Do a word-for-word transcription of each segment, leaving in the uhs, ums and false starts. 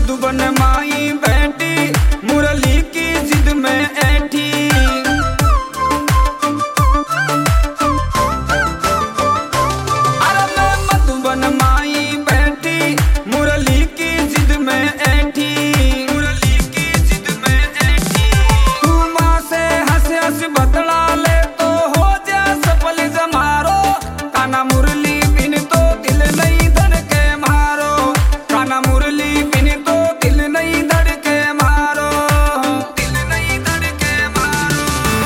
मधुबन माई बैठी मुरली की जिद में ऐठी। अरे मैं मधुबन माई बैठी मुरली की जिद में ऐठी। मुरली की जिद में ऐठी। तू माँ से हंस हंस बतला ले तो हो जा सफल जमारो। काना मुरली बिन तो दिल नहीं धड़के मारो। काना मुरली बिन तो दिल नहीं धड़के मारो। दिल नहीं धड़के मारो।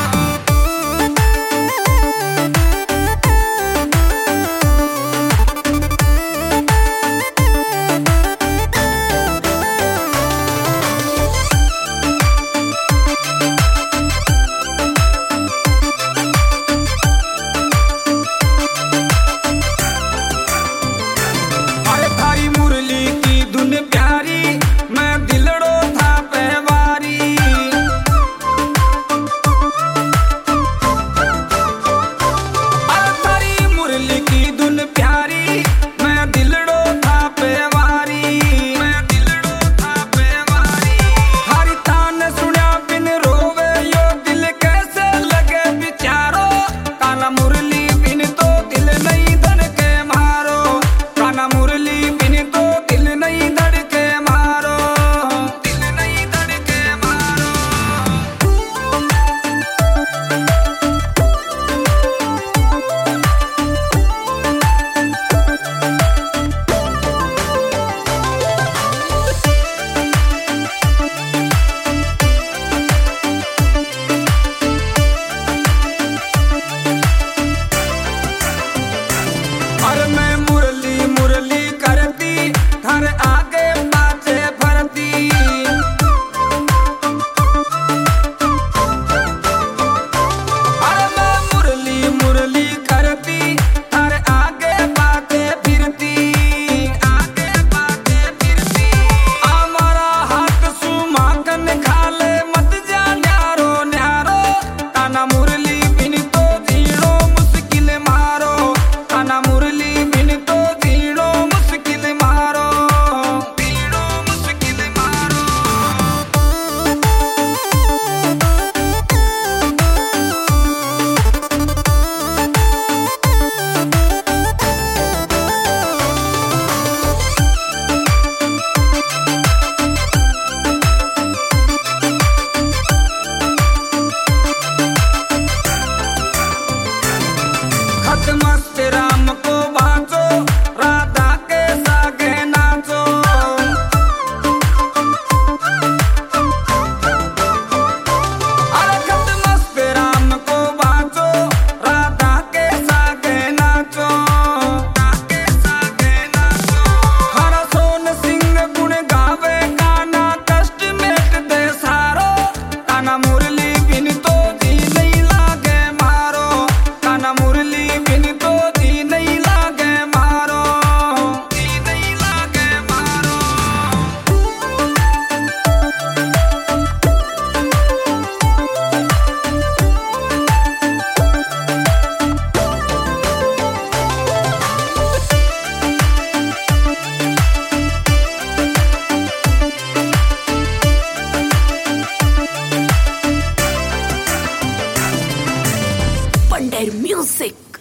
अरे थारी मुरली की धुन प्यारी मैं दिलड़ो था पहवारी। अरे थारी मुरली की धुन प्यारी मैं दिलड़ो था पहवारी। मैं दिलड़ो था पहवारी। थारी तान सुना बिन रोवे यो दिल कैसे लगे बिचारो। काना मुरली बिन तो दिल नहीं धड़के मारो। काना मुरली बिन तो दिल नहीं धड़के मारो। दिल नहीं धड़के मारो। अरे मैं मुरली मुरली करती घर आगे पाछे फरती। अरे मैं मुरली मुरली करती घर आगे पाछे फिरती। आगे पाछे फिरती। हमारा हाथ सुमाकन खाले मत जा न्यारो न्यारो। काना मुरली बिन तो जीणो मुश्किल मारो। काना मुरली बिन तो जीणो मुश्किल मारो। जीणो मुश्किल मारो। खत मस्त राम को बाँचो राधा के सागे नाचो। अरे खत मस्त राम को बाँचो राधा के सागे नाचो। के सागे नाचो। हरा सोन सिंह गुण गावे काना कष्ट मेट दे सारो। काना मुरली बिन तो जी नहीं लागे मारो। काना मुरली बिन तो जी नहीं लागे मारो। जी नहीं लागे मारो। Pandar Music.